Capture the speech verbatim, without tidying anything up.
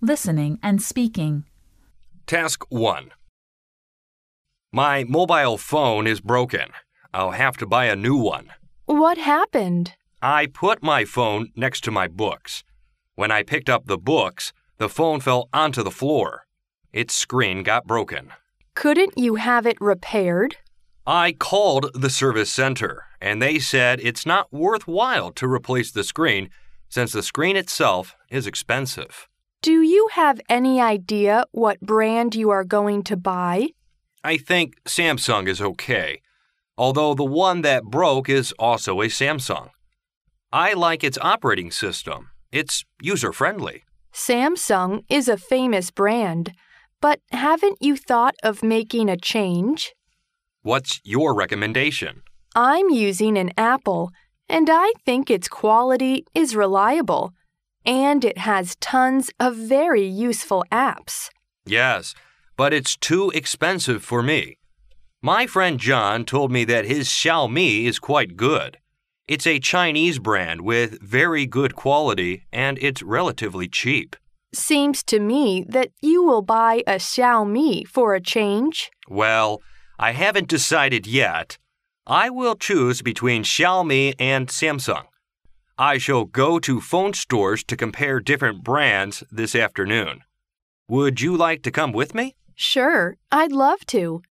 listening and speaking. Task one. My mobile phone is broken. I'll have to buy a new one. What happened? I put my phone next to my books. When I picked up the books, the phone fell onto the floor. Its screen got broken. Couldn't you have it repaired? I called the service center, and they said it's not worthwhile to replace the screen since the screen itself is expensive. Do you have any idea what brand you are going to buy? I think Samsung is okay, although the one that broke is also a Samsung. I like its operating system. It's user-friendly. Samsung is a famous brand, but haven't you thought of making a change? What's your recommendation? I'm using an Apple, and I think its quality is reliable, and it has tons of very useful apps. Yes, but it's too expensive for me. My friend John told me that his Xiaomi is quite good. It's a Chinese brand with very good quality, and it's relatively cheap. Seems to me that you will buy a Xiaomi for a change. Well, I haven't decided yet. I will choose between Xiaomi and Samsung. I shall go to phone stores to compare different brands this afternoon. Would you like to come with me? Sure, I'd love to.